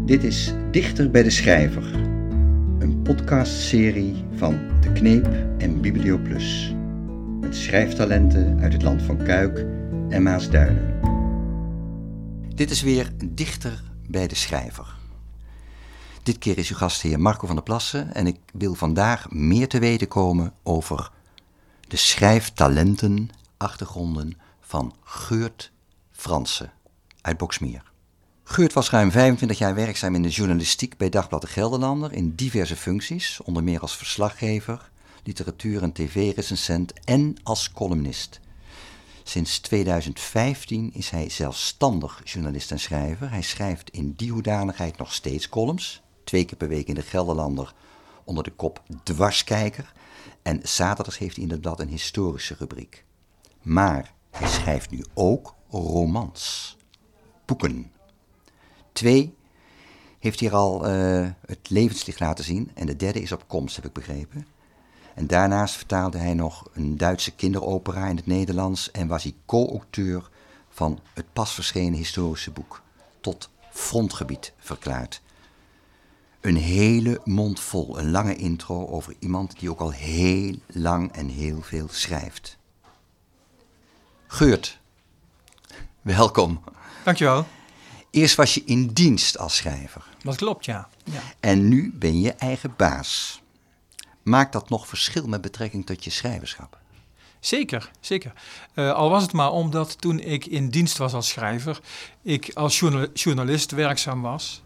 Dit is Dichter bij de Schrijver, een podcastserie van De Kneep en Biblioplus, met schrijftalenten uit het land van Cuijk en Maasduinen. Dit is weer Dichter bij de Schrijver. Dit keer is uw gastheer Marco van der Plassen en ik wil vandaag meer te weten komen over de schrijftalenten, achtergronden van Geurt Franssen uit Boxmeer. Geurt was ruim 25 jaar werkzaam in de journalistiek bij Dagblad de Gelderlander in diverse functies, onder meer als verslaggever, literatuur- en tv-recensent en als columnist. Sinds 2015 is hij zelfstandig journalist en schrijver. Hij schrijft in die hoedanigheid nog steeds columns, 2 keer per week in de Gelderlander onder de kop Dwarskijker. En zaterdags heeft hij in het blad een historische rubriek. Maar hij schrijft nu ook romans, boeken. 2 heeft hier al het levenslicht laten zien en de 3e is op komst, heb ik begrepen. En daarnaast vertaalde hij nog een Duitse kinderopera in het Nederlands en was hij co-auteur van het pas verschenen historische boek, Tot frontgebied verklaard. Een hele mond vol, een lange intro over iemand die ook al heel lang en heel veel schrijft. Geurt, welkom. Dankjewel. Eerst was je in dienst als schrijver. Dat klopt, ja. En nu ben je eigen baas. Maakt dat nog verschil met betrekking tot je schrijverschap? Zeker. Al was het maar omdat toen ik in dienst was als schrijver, ik als journalist werkzaam was.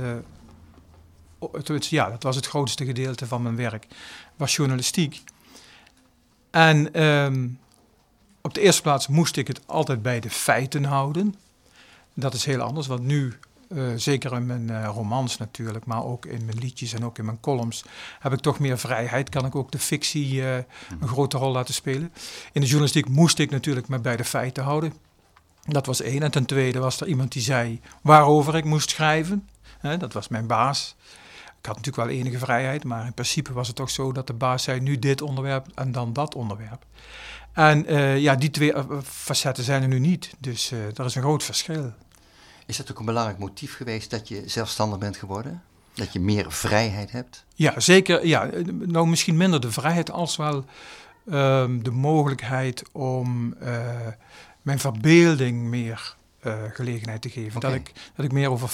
Dat was het grootste gedeelte van mijn werk, was journalistiek. En op de eerste plaats moest ik het altijd bij de feiten houden. Dat is heel anders, want nu, zeker in mijn romans natuurlijk, maar ook in mijn liedjes en ook in mijn columns, heb ik toch meer vrijheid. Kan ik ook de fictie een grote rol laten spelen. In de journalistiek moest ik natuurlijk me bij de feiten houden. Dat was 1. En ten tweede was er iemand die zei waarover ik moest schrijven. Dat was mijn baas. Ik had natuurlijk wel enige vrijheid, maar in principe was het toch zo dat de baas zei nu dit onderwerp en dan dat onderwerp. En die 2 facetten zijn er nu niet, dus er is een groot verschil. Is dat ook een belangrijk motief geweest dat je zelfstandig bent geworden? Dat je meer vrijheid hebt? Ja, zeker. Ja. Nou, misschien minder de vrijheid als wel de mogelijkheid om mijn verbeelding meer gelegenheid te geven. Okay. Dat ik meer over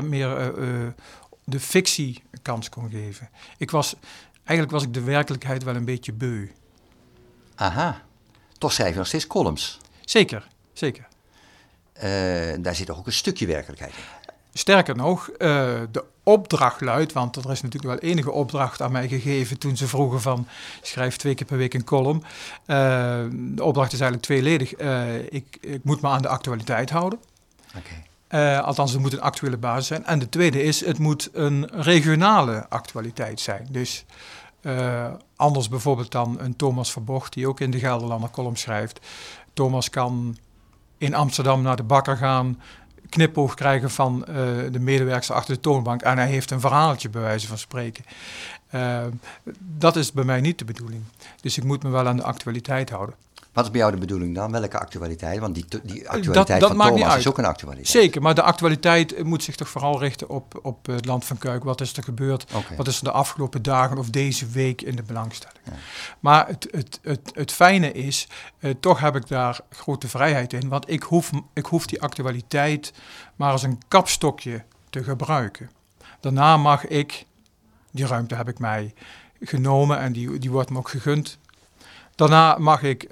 de fictie een kans kon geven. Eigenlijk was ik de werkelijkheid wel een beetje beu. Aha, toch schrijf je nog steeds columns? Zeker. Daar zit toch ook een stukje werkelijkheid in? Sterker nog, de opdracht luidt, want er is natuurlijk wel enige opdracht aan mij gegeven toen ze vroegen van schrijf 2 keer per week een column. De opdracht is eigenlijk tweeledig. Ik moet me aan de actualiteit houden. Okay. Althans, het moet een actuele basis zijn. En de tweede is, het moet een regionale actualiteit zijn. Dus anders bijvoorbeeld dan een Thomas Verbocht, die ook in de Gelderlander column schrijft. Thomas kan in Amsterdam naar de bakker gaan, knipoog krijgen van de medewerkster achter de toonbank en hij heeft een verhaaltje bij wijze van spreken. Dat is bij mij niet de bedoeling. Dus ik moet me wel aan de actualiteit houden. Wat is bij jou de bedoeling dan? Welke actualiteit? Want die actualiteit dat van Thomas is ook een actualiteit. Zeker, maar de actualiteit moet zich toch vooral richten op het land van Cuijk. Wat is er gebeurd? Okay. Wat is er de afgelopen dagen of deze week in de belangstelling? Ja. Maar het fijne is, toch heb ik daar grote vrijheid in. Want ik hoef die actualiteit maar als een kapstokje te gebruiken. Daarna mag ik, die ruimte heb ik mij genomen en die wordt me ook gegund. Daarna mag ik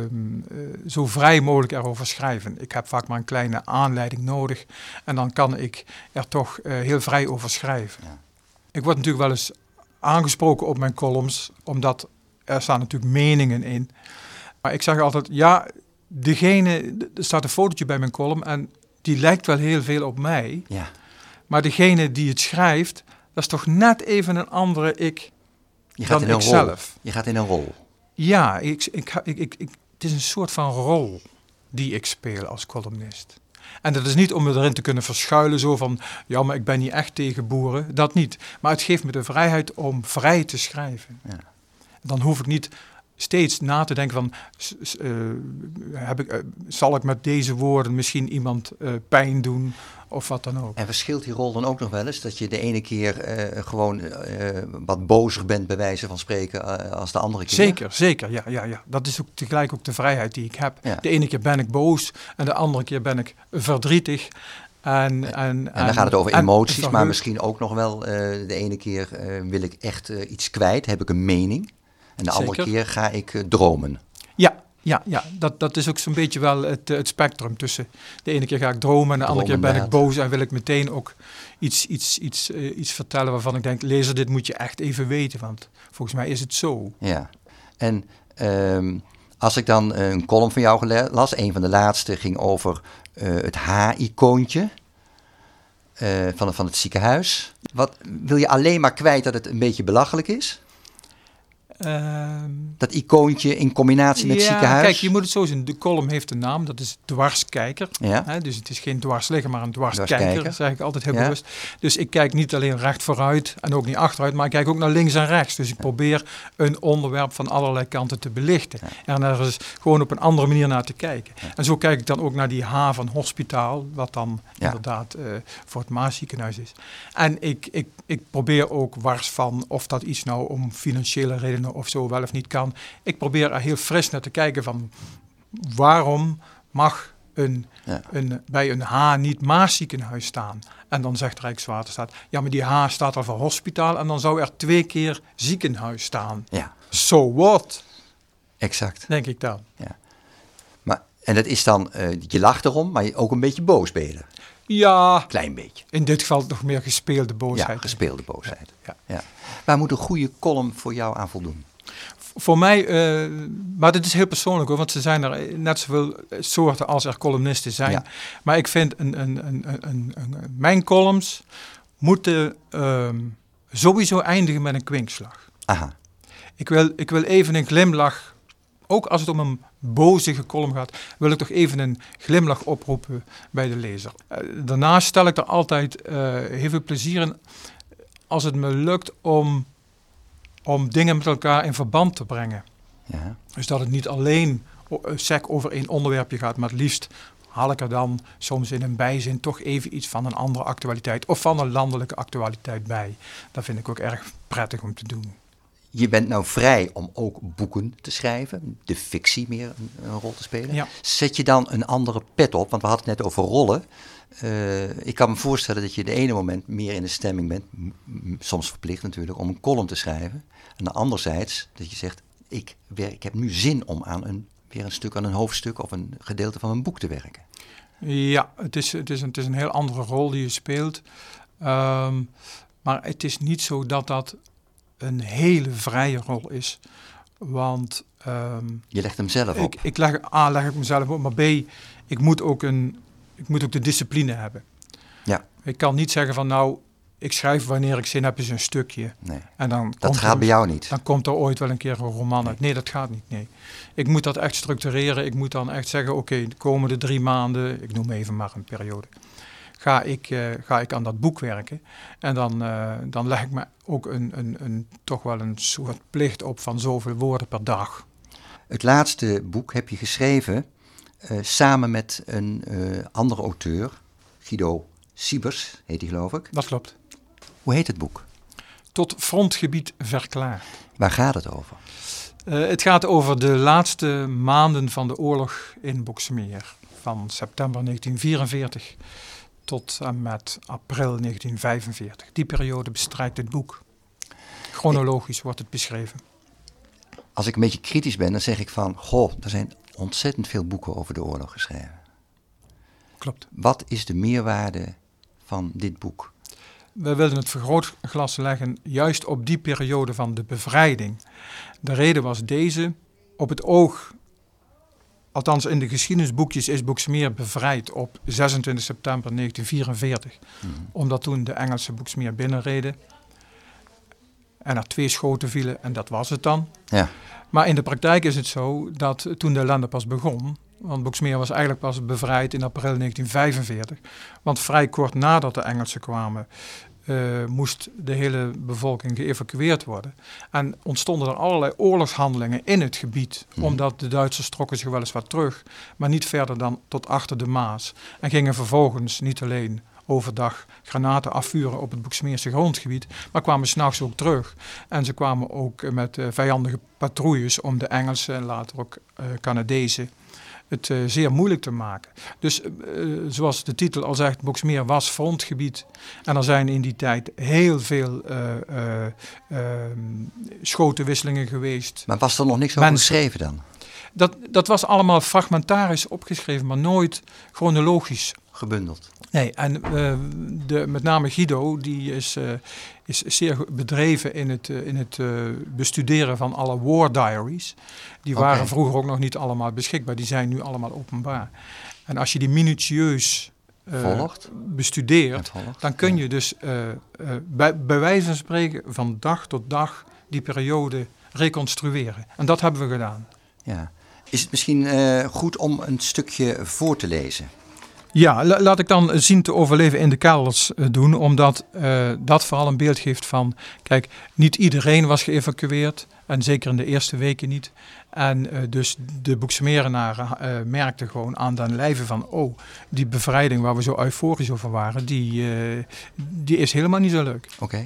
zo vrij mogelijk erover schrijven. Ik heb vaak maar een kleine aanleiding nodig en dan kan ik er toch heel vrij over schrijven. Ja. Ik word natuurlijk wel eens aangesproken op mijn columns, omdat er staan natuurlijk meningen in. Maar ik zeg altijd, ja, er staat een fotootje bij mijn column en die lijkt wel heel veel op mij. Ja. Maar degene die het schrijft, dat is toch net even een andere ik dan ikzelf. Je gaat in een rol. Ja, het is een soort van rol die ik speel als columnist. En dat is niet om me erin te kunnen verschuilen, zo van, ja, maar ik ben niet echt tegen boeren, dat niet. Maar het geeft me de vrijheid om vrij te schrijven. Ja. Dan hoef ik niet steeds na te denken van, zal ik met deze woorden misschien iemand pijn doen? of wat dan ook. En verschilt die rol dan ook nog wel eens? Dat je de ene keer gewoon wat bozer bent, bij wijze van spreken, als de andere keer? Zeker. Ja. Dat is ook tegelijk ook de vrijheid die ik heb. Ja. De ene keer ben ik boos en de andere keer ben ik verdrietig. En dan gaat het over emoties, maar misschien ook nog wel de ene keer wil ik echt iets kwijt, heb ik een mening. En de andere keer ga ik dromen. Ja, dat is ook zo'n beetje wel het spectrum tussen. De ene keer ga ik dromen en de andere keer ben ik boos en wil ik meteen ook iets vertellen waarvan ik denk, lezer, dit moet je echt even weten, want volgens mij is het zo. Ja, en als ik dan een column van jou las, een van de laatste ging over het H-icoontje van het ziekenhuis. Wat wil je alleen maar kwijt dat het een beetje belachelijk is? Dat icoontje in combinatie met ziekenhuis? Kijk, je moet het zo zien. De column heeft een naam, dat is dwarskijker. Ja. Dus het is geen dwarsligger, maar een dwarskijker. Dat zeg ik altijd heel bewust. Dus ik kijk niet alleen recht vooruit en ook niet achteruit, maar ik kijk ook naar links en rechts. Dus ik probeer een onderwerp van allerlei kanten te belichten. Ja. En er is gewoon op een andere manier naar te kijken. Ja. En zo kijk ik dan ook naar die H van hospitaal, wat dan inderdaad voor het Maasziekenhuis is. En ik probeer ook wars van of dat iets nou om financiële redenen of zo wel of niet kan. Ik probeer er heel fris naar te kijken van waarom mag bij een H niet Maasziekenhuis staan? En dan zegt Rijkswaterstaat, ja, maar die H staat al voor hospitaal en dan zou er 2 keer ziekenhuis staan. Ja. So what? Exact. Denk ik dan. Ja. En dat is dan, je lacht erom, maar ook een beetje boos ben je er. Ja. Klein beetje. In dit geval nog meer gespeelde boosheid. Ja, gespeelde boosheid. Ja. Waar moet een goede column voor jou aan voldoen? Voor mij, maar dit is heel persoonlijk hoor, want ze zijn er net zoveel soorten als er columnisten zijn. Ja. Maar ik vind mijn columns moeten sowieso eindigen met een kwinkslag. Aha. Ik wil even een glimlach. Ook als het om een bozige column gaat, wil ik toch even een glimlach oproepen bij de lezer. Daarnaast stel ik er altijd heel veel plezier in als het me lukt om dingen met elkaar in verband te brengen. Ja. Dus dat het niet alleen sec over één onderwerpje gaat, maar het liefst haal ik er dan soms in een bijzin toch even iets van een andere actualiteit of van een landelijke actualiteit bij. Dat vind ik ook erg prettig om te doen. Je bent nou vrij om ook boeken te schrijven, de fictie meer een rol te spelen. Ja. Zet je dan een andere pet op? Want we hadden het net over rollen. Ik kan me voorstellen dat je de ene moment meer in de stemming bent, soms verplicht natuurlijk, om een column te schrijven. En anderzijds dat je zegt, ik heb nu zin om aan weer een stuk aan een hoofdstuk of een gedeelte van een boek te werken. Ja, het is een heel andere rol die je speelt. Maar het is niet zo dat een hele vrije rol is. Want je legt hem zelf op. leg ik mezelf op, maar B, ik moet ook de discipline hebben. Ja. Ik kan niet zeggen van nou, ik schrijf wanneer ik zin heb eens een stukje. Nee. En dan dat gaat bij jou niet. Dan komt er ooit wel een keer een roman uit. Nee, dat gaat niet. Nee. Ik moet dat echt structureren. Ik moet dan echt zeggen, oké, de komende 3 maanden, ik noem even maar een periode, ga ik aan dat boek werken. En dan leg ik me ook toch wel een soort plicht op van zoveel woorden per dag. Het laatste boek heb je geschreven samen met een andere auteur, Guido Siebers, heet hij geloof ik. Dat klopt. Hoe heet het boek? Tot frontgebied verklaard. Waar gaat het over? Het gaat over de laatste maanden van de oorlog in Boxmeer. Van september 1944 tot en met april 1945. Die periode bestrijkt het boek. Chronologisch wordt het beschreven. Als ik een beetje kritisch ben, dan zeg ik van, er zijn ontzettend veel boeken over de oorlog geschreven. Klopt. Wat is de meerwaarde van dit boek? We wilden het vergrootglas leggen juist op die periode van de bevrijding. De reden was deze, op het oog, althans in de geschiedenisboekjes is Boxmeer bevrijd op 26 september 1944. Omdat toen de Engelse Boxmeer binnenreden en er 2 schoten vielen en dat was het dan. Ja. Maar in de praktijk is het zo dat toen de ellende pas begon, want Boxmeer was eigenlijk pas bevrijd in april 1945. Want vrij kort nadat de Engelsen kwamen, moest de hele bevolking geëvacueerd worden. En ontstonden er allerlei oorlogshandelingen in het gebied. Omdat de Duitsers trokken zich weliswaar terug, maar niet verder dan tot achter de Maas. En gingen vervolgens niet alleen overdag granaten afvuren op het Boxmeerse grondgebied, maar kwamen 's nachts ook terug. En ze kwamen ook met vijandige patrouilles om de Engelsen en later ook Canadezen het zeer moeilijk te maken. Dus zoals de titel al zegt, Boxmeer was frontgebied. En er zijn in die tijd heel veel schotenwisselingen geweest. Maar was er nog niks over geschreven dan? Dat was allemaal fragmentarisch opgeschreven, maar nooit chronologisch. Gebundeld. Nee, en met name Guido, die is zeer bedreven in het bestuderen van alle war diaries. Die waren vroeger ook nog niet allemaal beschikbaar, die zijn nu allemaal openbaar. En als je die minutieus bestudeert, dan kun je dus bij wijze van spreken van dag tot dag die periode reconstrueren. En dat hebben we gedaan. Ja. Is het misschien goed om een stukje voor te lezen? Ja, laat ik dan zien te overleven in de kelders doen, omdat dat vooral een beeld geeft van, kijk, niet iedereen was geëvacueerd en zeker in de eerste weken niet. En dus de Boxmerenaren merkten gewoon aan den lijve van, die bevrijding waar we zo euforisch over waren, die is helemaal niet zo leuk. Oké.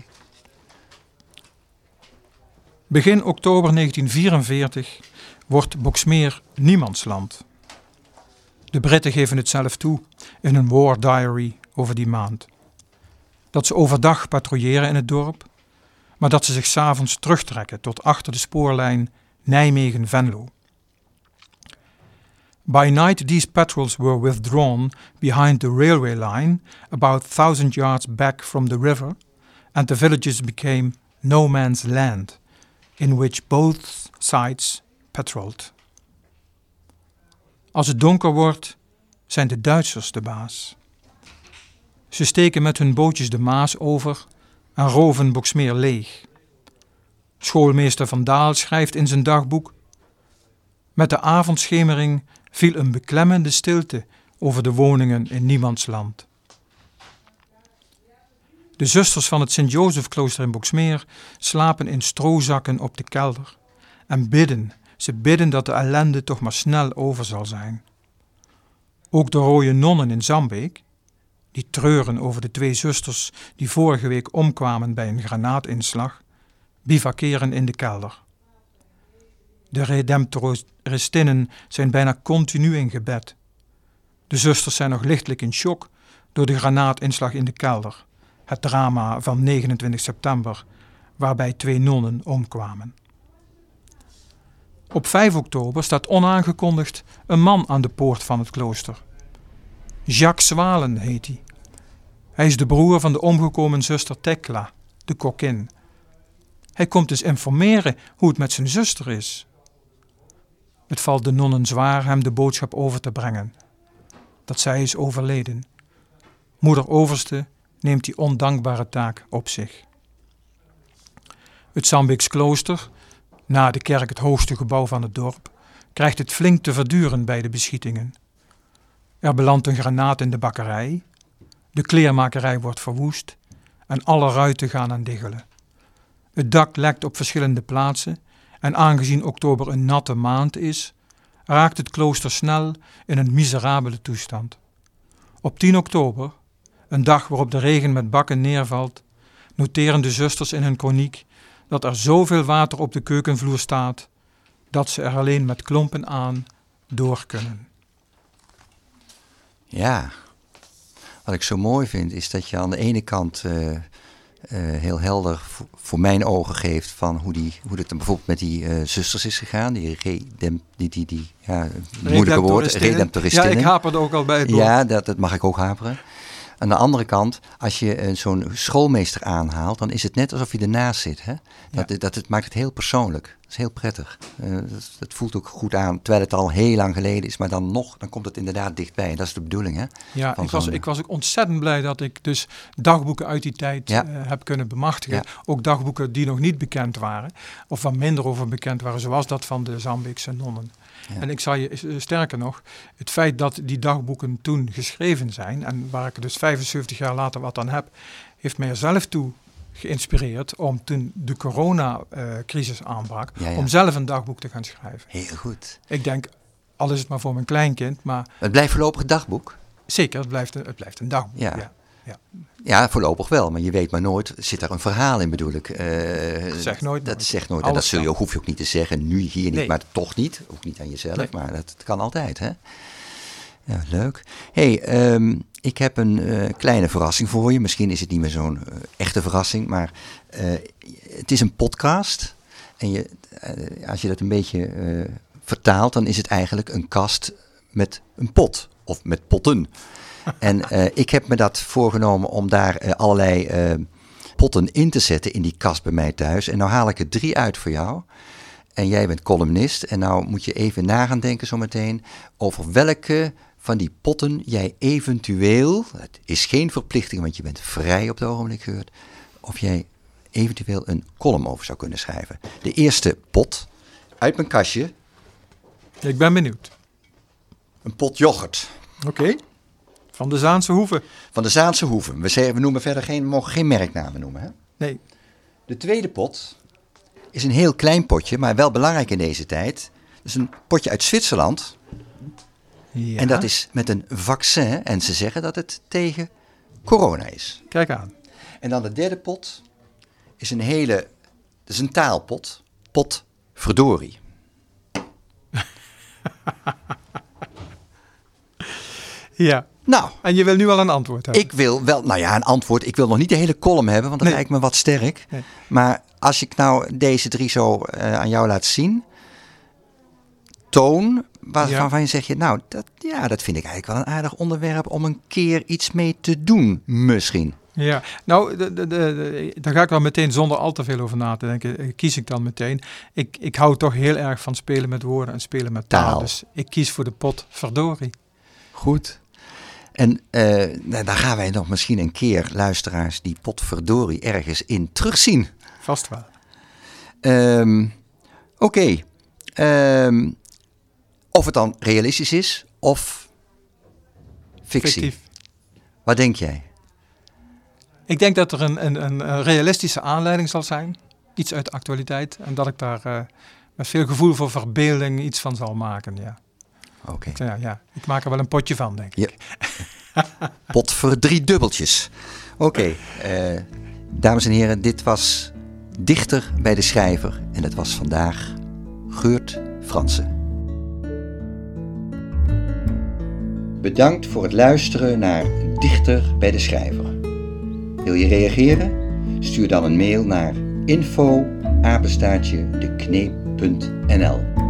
Begin oktober 1944 wordt Boxmeer niemandsland. De Britten geven het zelf toe in een war diary over die maand. Dat ze overdag patrouilleren in het dorp, maar dat ze zich 's avonds terugtrekken tot achter de spoorlijn Nijmegen-Venlo. By night these patrols were withdrawn behind the railway line about 1000 yards back from the river, and the villages became no man's land, in which both sides patrolled. Als het donker wordt, zijn de Duitsers de baas. Ze steken met hun bootjes de Maas over en roven Boxmeer leeg. Schoolmeester Van Daal schrijft in zijn dagboek: met de avondschemering viel een beklemmende stilte over de woningen in niemandsland. De zusters van het Sint-Jozefklooster in Boxmeer slapen in stroozakken op de kelder en bidden. Ze bidden dat de ellende toch maar snel over zal zijn. Ook de rode nonnen in Zambeek, die treuren over de 2 zusters die vorige week omkwamen bij een granaatinslag, bivakeren in de kelder. De redemptoristinnen zijn bijna continu in gebed. De zusters zijn nog lichtelijk in shock door de granaatinslag in de kelder, het drama van 29 september, waarbij 2 nonnen omkwamen. Op 5 oktober staat onaangekondigd een man aan de poort van het klooster. Jacques Zwalen heet hij. Hij is de broer van de omgekomen zuster Tekla, de kokkin. Hij komt dus informeren hoe het met zijn zuster is. Het valt de nonnen zwaar hem de boodschap over te brengen, dat zij is overleden. Moeder Overste neemt die ondankbare taak op zich. Het Zambeeks klooster, na de kerk het hoogste gebouw van het dorp, krijgt het flink te verduren bij de beschietingen. Er belandt een granaat in de bakkerij, de kleermakerij wordt verwoest en alle ruiten gaan aan diggelen. Het dak lekt op verschillende plaatsen en aangezien oktober een natte maand is, raakt het klooster snel in een miserabele toestand. Op 10 oktober, een dag waarop de regen met bakken neervalt, noteren de zusters in hun kroniek dat er zoveel water op de keukenvloer staat, dat ze er alleen met klompen aan door kunnen. Ja, wat ik zo mooi vind is dat je aan de ene kant heel helder voor mijn ogen geeft van hoe het dan bijvoorbeeld met die zusters is gegaan, die moeilijke woord, redemptoristinnen. Ja, ik haperde ook al bij het woord. Ja, dat mag ik ook haperen. Aan de andere kant, als je zo'n schoolmeester aanhaalt, dan is het net alsof je ernaast zit. Hè? Het maakt het heel persoonlijk. Dat is heel prettig. Dat voelt ook goed aan, terwijl het al heel lang geleden is. Maar dan komt het inderdaad dichtbij. Dat is de bedoeling. Hè? Ja, ik was ook ontzettend blij dat ik dus dagboeken uit die tijd heb kunnen bemachtigen. Ja. Ook dagboeken die nog niet bekend waren. Of waar minder over bekend waren, zoals dat van de Zambeekse nonnen. Ja. En ik zal je, sterker nog, het feit dat die dagboeken toen geschreven zijn, en waar ik dus 75 jaar later wat aan heb, heeft mij er zelf toe geïnspireerd om toen de coronacrisis aanbrak, om zelf een dagboek te gaan schrijven. Heel goed. Ik denk, al is het maar voor mijn kleinkind, maar... Het blijft voorlopig dagboek? Zeker, het blijft een dagboek, ja. Ja, voorlopig wel, maar je weet maar nooit, zit daar een verhaal in, bedoel ik. Zeg nooit. Dat zegt nooit. En dat hoef je ook niet te zeggen, nu hier niet, maar toch niet. Ook niet aan jezelf, maar dat kan altijd, hè. Ja, leuk. Hey, ik heb een kleine verrassing voor je. Misschien is het niet meer zo'n echte verrassing, maar het is een podcast. En als je dat een beetje vertaalt, dan is het eigenlijk een kast met een pot. Of met potten. En ik heb me dat voorgenomen om daar allerlei potten in te zetten in die kast bij mij thuis. En nou haal ik er 3 uit voor jou. En jij bent columnist. En nou moet je even na gaan denken zometeen over welke van die potten jij eventueel, het is geen verplichting, want je bent vrij op het ogenblik, Geurt, of jij eventueel een column over zou kunnen schrijven. De eerste pot uit mijn kastje. Ik ben benieuwd. Een pot yoghurt. Oké. Van de Zaanse Hoeve. Van de Zaanse Hoeve. We noemen verder mogen geen merknamen noemen, hè? Nee. De tweede pot is een heel klein potje, maar wel belangrijk in deze tijd. Het is een potje uit Zwitserland. Ja. En dat is met een vaccin. En ze zeggen dat het tegen corona is. Kijk aan. En dan de derde pot is een taalpot. Pot verdorie. Ja. Nou. En je wil nu al een antwoord hebben? Ik wil wel, een antwoord. Ik wil nog niet de hele column hebben, want dat lijkt me wat sterk. Nee. Maar als ik nou deze 3 zo aan jou laat zien, toon, waarvan je zegt, dat vind ik eigenlijk wel een aardig onderwerp om een keer iets mee te doen, misschien. Ja, nou, daar ga ik wel meteen zonder al te veel over na te denken. Kies ik dan meteen. Ik hou toch heel erg van spelen met woorden en spelen met taal. Dus ik kies voor de pot verdorie. Goed. En dan gaan wij nog misschien een keer, luisteraars, die pot verdorie ergens in terugzien. Vast wel. Oké. Of het dan realistisch is of fictie. Fictief. Wat denk jij? Ik denk dat er een realistische aanleiding zal zijn. Iets uit de actualiteit. En dat ik daar met veel gevoel voor verbeelding iets van zal maken, ja. Oké. Ik maak er wel een potje van, denk ik. Pot voor 3 dubbeltjes. Oké. Dames en heren, dit was Dichter bij de Schrijver. En dat was vandaag Geurt Fransen. Bedankt voor het luisteren naar Dichter bij de Schrijver. Wil je reageren? Stuur dan een mail naar info@dekneep.nl